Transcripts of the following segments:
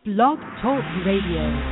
Blog Talk Radio.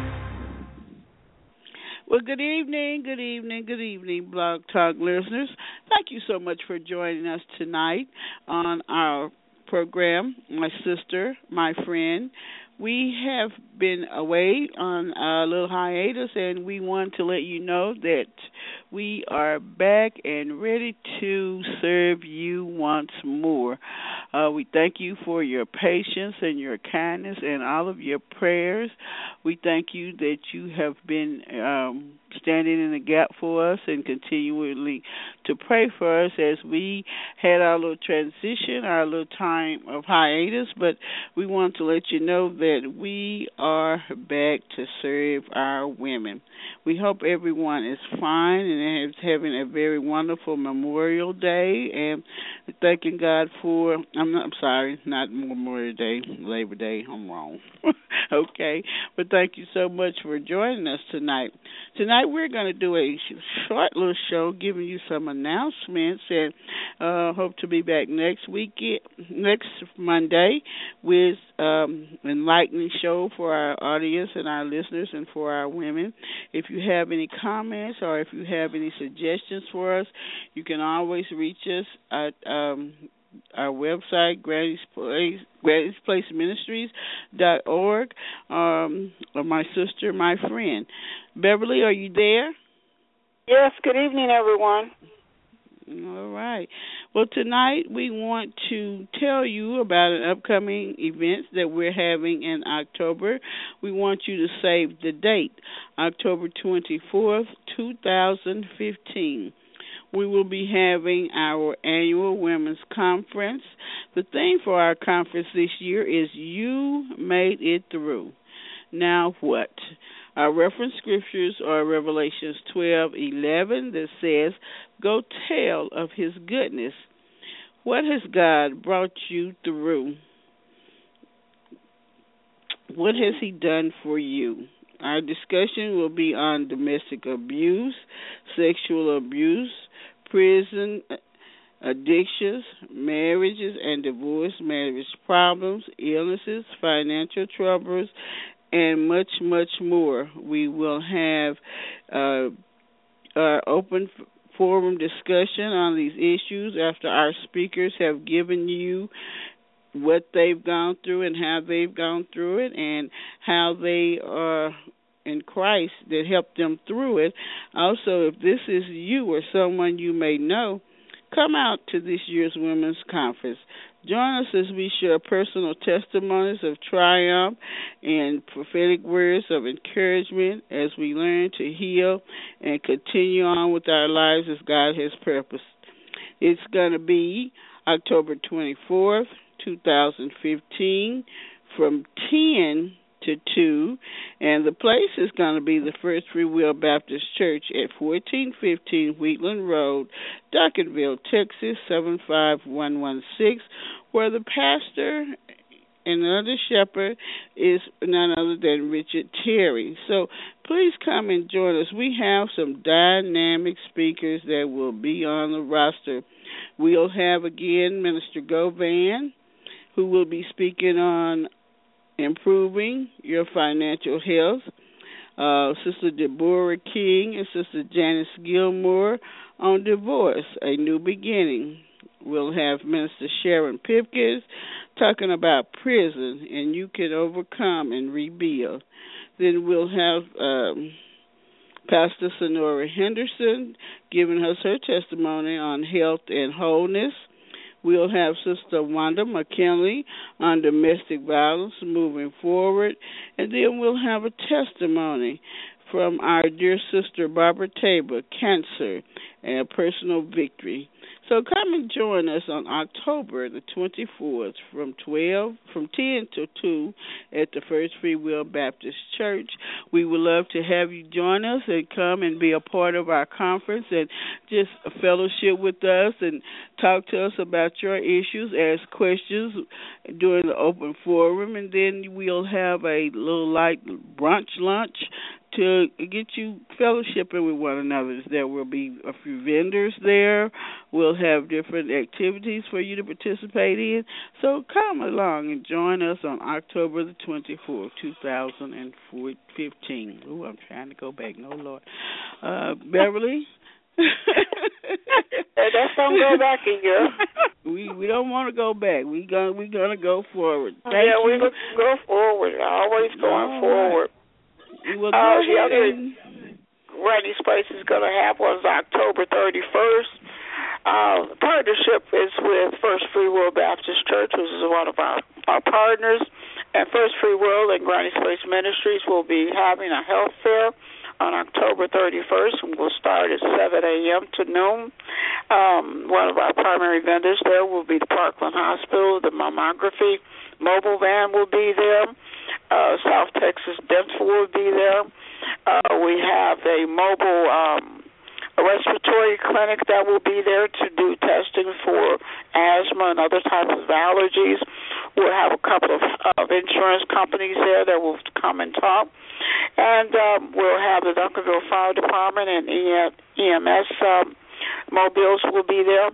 Well, good evening, Blog Talk listeners. Thank you so much for joining us tonight on our program, my sister, my friend. We have been away on a little hiatus, and we want to let you know that we are back and ready to serve you once more. We thank you for your patience and your kindness and all of your prayers. We thank you that you have been standing in the gap for us and continually to pray for us as we had our little transition, our little time of hiatus. But we want to let you know that we are back to serve our women. We hope everyone is fine and is having a very wonderful Memorial Day, and thanking God for, not Memorial Day, Labor Day, I'm wrong. Okay, but thank you so much for joining us tonight. Tonight we're going to do a short little show giving you some announcements, and hope to be back next Monday with enlightening show for our audience and our listeners and for our women. If you have any comments or if you have any suggestions for us, you can always reach us at our website, Granny'sPlaceMinistries.org, or my sister, my friend. Beverly, are you there? Yes, good evening, everyone. All right. Well, tonight we want to tell you about an upcoming event that we're having in October. We want you to save the date, October 24th, 2015. We will be having our annual women's conference. The theme for our conference this year is You Made It Through. Now what? Our reference scriptures are Revelations 12:11 that says, "Go tell of his goodness." What has God brought you through? What has he done for you? Our discussion will be on domestic abuse, sexual abuse, prison, addictions, marriages and divorce, marriage problems, illnesses, financial troubles, and much, much more. We will have open forum discussion on these issues after our speakers have given you what they've gone through and how they've gone through it and how they are in Christ that helped them through it. Also, if this is you or someone you may know, come out to this year's Women's Conference. Join us as we share personal testimonies of triumph and prophetic words of encouragement as we learn to heal and continue on with our lives as God has purposed. It's going to be October 24th, 2015, from 10 to 2, and the place is going to be the First Free Will Baptist Church at 1415 Wheatland Road, Duncanville, Texas, 75116, where the pastor and under shepherd is none other than Richard Terry. So please come and join us. We have some dynamic speakers that will be on the roster. We'll have, again, Minister Govan, who will be speaking on improving your financial health. Sister Deborah King and Sister Janice Gilmore on divorce, a new beginning. We'll have Minister Sharon Pipkins talking about prison and you can overcome and rebuild. Then we'll have Pastor Sonora Henderson giving us her testimony on health and wholeness. We'll have Sister Wanda McKinley on domestic violence moving forward. And then we'll have a testimony from our dear sister Barbara Tabor, cancer and a personal victory. So come and join us on October the 24th from 10 to 2 at the First Free Will Baptist Church. We would love to have you join us and come and be a part of our conference and just fellowship with us and talk to us about your issues, ask questions during the open forum, and then we'll have a little light brunch lunch to get you fellowshipping with one another. There will be a few vendors there. We'll have different activities for you to participate in. So come along and join us on October the 24th, 2015. Ooh, I'm trying to go back. No, Lord. Beverly? That's don't go back a year. We don't want to go back. We're gonna go forward. Thank you. We go forward. Always going forward. Well, the other Granny's Place is going to have was October 31st. The partnership is with First Free Will Baptist Church, which is one of our partners. And First Free Will and Granny's Place Ministries will be having a health fair on October 31st, and we'll start at 7 a.m. to noon. One of our primary vendors there will be the Parkland Hospital. The mammography mobile van will be there. South Texas Dental will be there. We have a mobile respiratory clinic that will be there to do testing for asthma and other types of allergies. We'll have a couple of insurance companies there that will come and talk. And we'll have the Duncanville Fire Department and EMS mobiles will be there.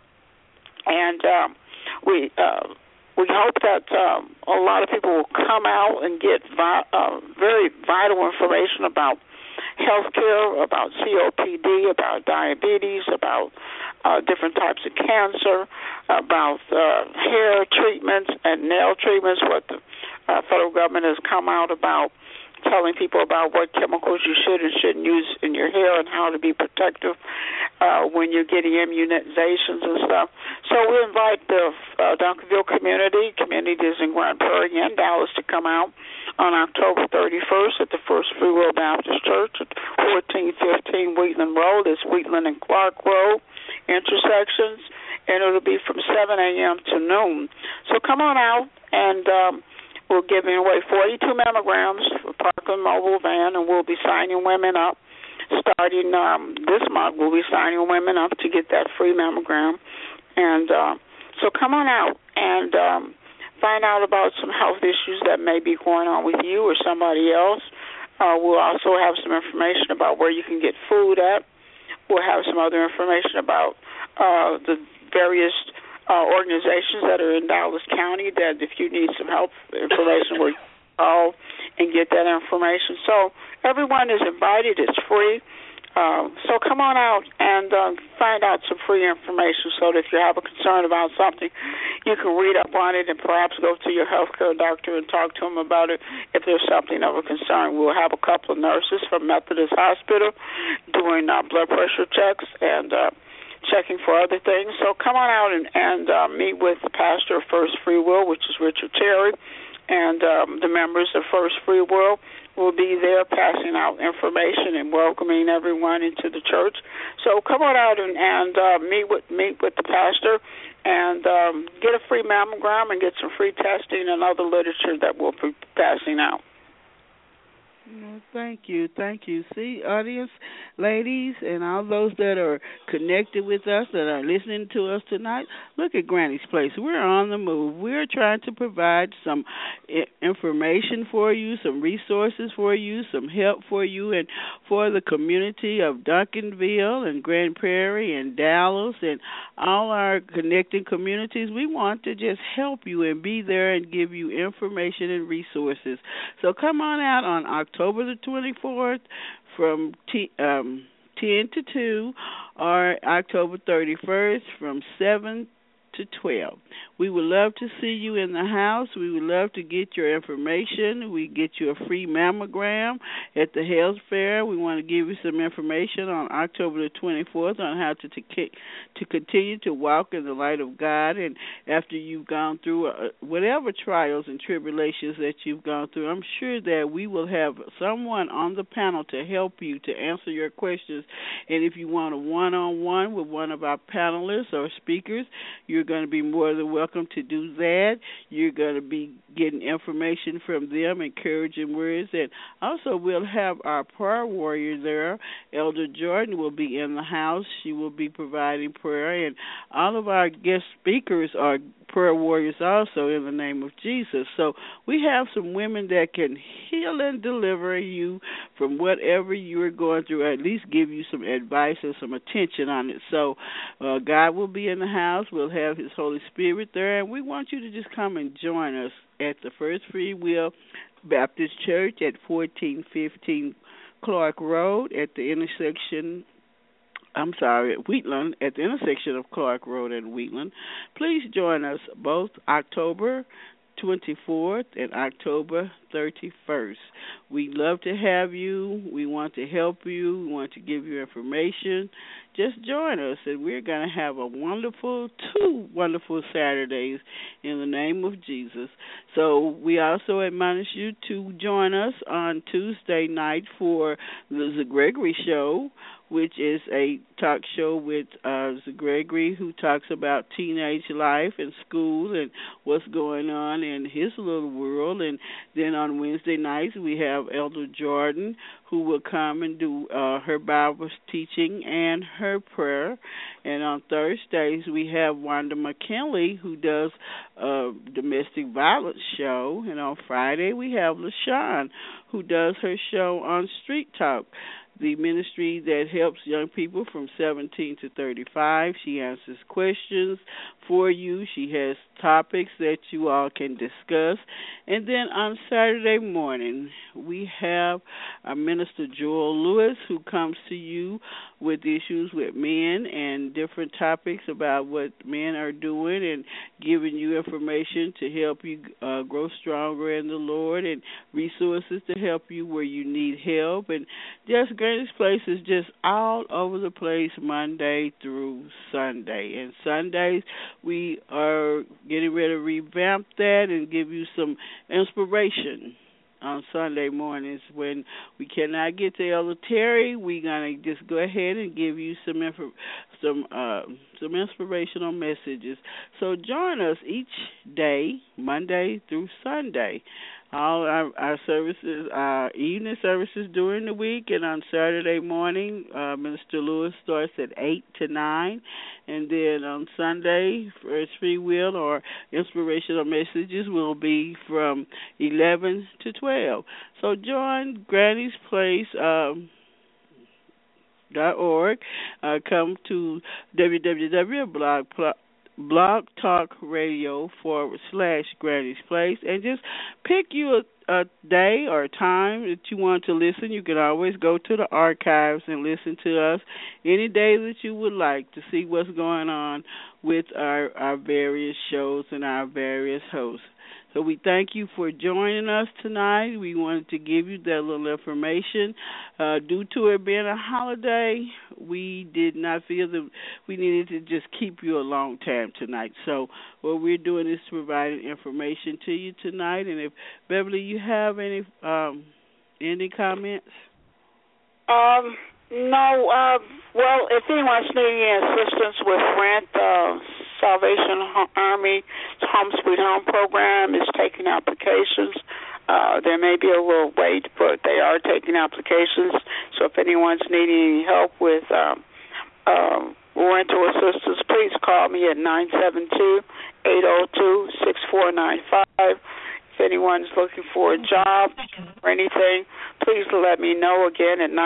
And we hope that a lot of people will come out and get very vital information about health care, about COPD, about diabetes, about different types of cancer, about hair treatments and nail treatments, what the federal government has come out about, telling people about what chemicals you should and shouldn't use in your hair and how to be protective when you're getting immunizations and stuff. So we invite the Duncanville communities in Grand Prairie and Dallas to come out on October 31st at the First Free Will Baptist Church at 1415 Wheatland Road. It's Wheatland and Clark Road intersections, and it'll be from 7 a.m. to noon. So come on out, and we're giving away 42 mammograms for Parkland Mobile Van, and we'll be signing women up. Starting this month, we'll be signing women up to get that free mammogram. And so come on out and find out about some health issues that may be going on with you or somebody else. We'll also have some information about where you can get food at. We'll have some other information about the various organizations that are in Dallas County that if you need some help information, where you call and get that information. So everyone is invited. It's free. So come on out and find out some free information so that if you have a concern about something, you can read up on it and perhaps go to your healthcare doctor and talk to him about it if there's something of a concern. We'll have a couple of nurses from Methodist Hospital doing blood pressure checks and checking for other things. So come on out and meet with the pastor of First Free Will, which is Richard Terry, and the members of First Free Will will be there passing out information and welcoming everyone into the church. So come on out and meet with the pastor and get a free mammogram and get some free testing and other literature that we'll be passing out. Well, thank you. See, audience, ladies, and all those that are connected with us, that are listening to us tonight, look at Granny's Place. We're on the move. We're trying to provide some information for you, some resources for you, some help for you, and for the community of Duncanville and Grand Prairie and Dallas and all our connecting communities. We want to just help you and be there and give you information and resources. So come on out on October the 24th from 10 to 2 or October 31st from 7 to 12. We would love to see you in the house. We would love to get your information. We get you a free mammogram at the health fair. We want to give you some information on October the 24th on how to continue to walk in the light of God. And after you've gone through whatever trials and tribulations that you've gone through, I'm sure that we will have someone on the panel to help you to answer your questions. And if you want a one-on-one with one of our panelists or speakers, you're going to be more than welcome to do that. You're going to be getting information from them, encouraging words. And also we'll have our prayer warrior there. Elder Jordan will be in the house. She will be providing prayer. And all of our guest speakers are prayer warriors also in the name of Jesus. So we have some women that can heal and deliver you from whatever you are going through, or at least give you some advice or some attention on it. So God will be in the house. We'll have His Holy Spirit there, and we want you to just come and join us at the First Free Will Baptist Church at 1415 Clark Road at the intersection Wheatland, at the intersection of Clark Road and Wheatland. Please join us both October 24th and October 31st. We'd love to have you. We want to help you. We want to give you information. Just join us, and we're going to have two wonderful Saturdays in the name of Jesus. So we also admonish you to join us on Tuesday night for the Gregory Show, which is a talk show with Gregory, who talks about teenage life and school and what's going on in his little world. And then on Wednesday nights we have Elder Jordan, who will come and do her Bible teaching and her prayer. And on Thursdays we have Wanda McKinley, who does a domestic violence show. And on Friday we have LaShawn, who does her show on Street Talk, the ministry that helps young people from 17 to 35. She answers questions for you. She has topics that you all can discuss. And then on Saturday morning, we have our Minister Joel Lewis, who comes to you with issues with men and different topics about what men are doing, and giving you information to help you grow stronger in the Lord, and resources to help you where you need help. And just Granny's Place is just all over the place Monday through Sunday. And Sundays we are getting ready to revamp that and give you some inspiration on Sunday mornings. When we cannot get to Elder Terry, we're gonna just go ahead and give you some inspirational messages. So join us each day, Monday through Sunday. All our services, evening services during the week, and on Saturday morning, Minister Lewis starts at 8 to 9, and then on Sunday, First Free Will or inspirational messages will be from 11 to 12. So join Granny's Place. .org. Come to Blog Talk Radio / Granny's Place, and just pick you a day or a time that you want to listen. You can always go to the archives and listen to us any day that you would like to see what's going on with our various shows and our various hosts. So we thank you for joining us tonight. We wanted to give you that little information. Due to it being a holiday, we did not feel that we needed to just keep you a long time tonight. So what we're doing is providing information to you tonight. And if, Beverly, you have any comments? No. Well, if anyone's needing any assistance with rent, Salvation Army Home Sweet Home program is taking applications. There may be a little wait, but they are taking applications. So if anyone's needing any help with rental assistance, please call me at 972-802-6495. If anyone's looking for a job or anything, please let me know again at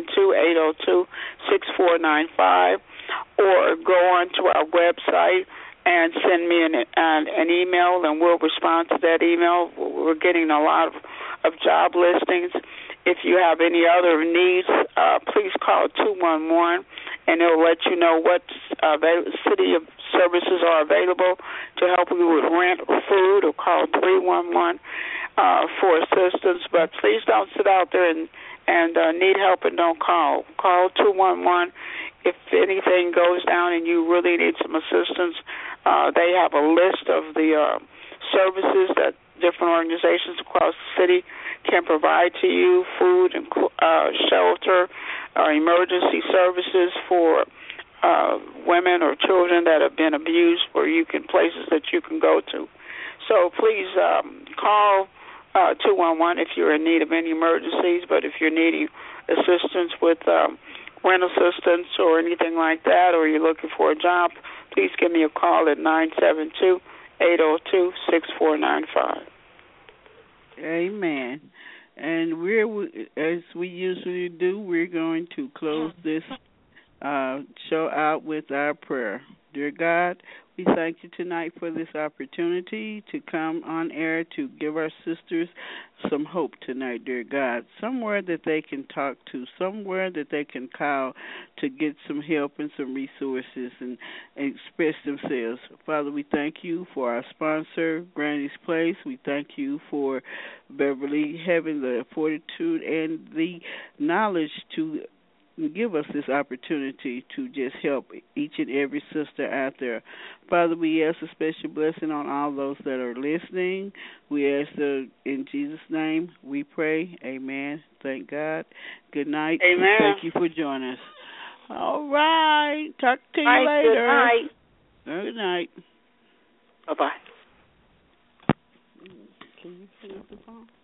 972-802-6495, or go on to our website and send me an email, and we'll respond to that email. We're getting a lot of job listings. If you have any other needs, please call 211, and it'll let you know what city of services are available to help you with rent or food, or call 311 for assistance. But please don't sit out there and need help and don't call. Call 211 if anything goes down and you really need some assistance. They have a list of the services that different organizations across the city can provide to you: food and shelter, emergency services for women or children that have been abused, places that you can go to. So please call 211 if you're in need of any emergencies, but if you're needing assistance with rent assistance or anything like that, or you're looking for a job, please give me a call at 972-802-6495. Amen. And as we usually do, we're going to close this show out with our prayer. Dear God, we thank you tonight for this opportunity to come on air to give our sisters some hope tonight, dear God. Somewhere that they can talk to, somewhere that they can call to get some help and some resources and express themselves. Father, we thank you for our sponsor, Granny's Place. We thank you for Beverly having the fortitude and the knowledge to give us this opportunity to just help each and every sister out there. Father, we ask a special blessing on all those that are listening. We ask in Jesus' name we pray. Amen. Thank God. Good night. Amen. Thank you for joining us. All right. Talk to you later. Good night. Good night. Bye-bye. Can you pick up the phone?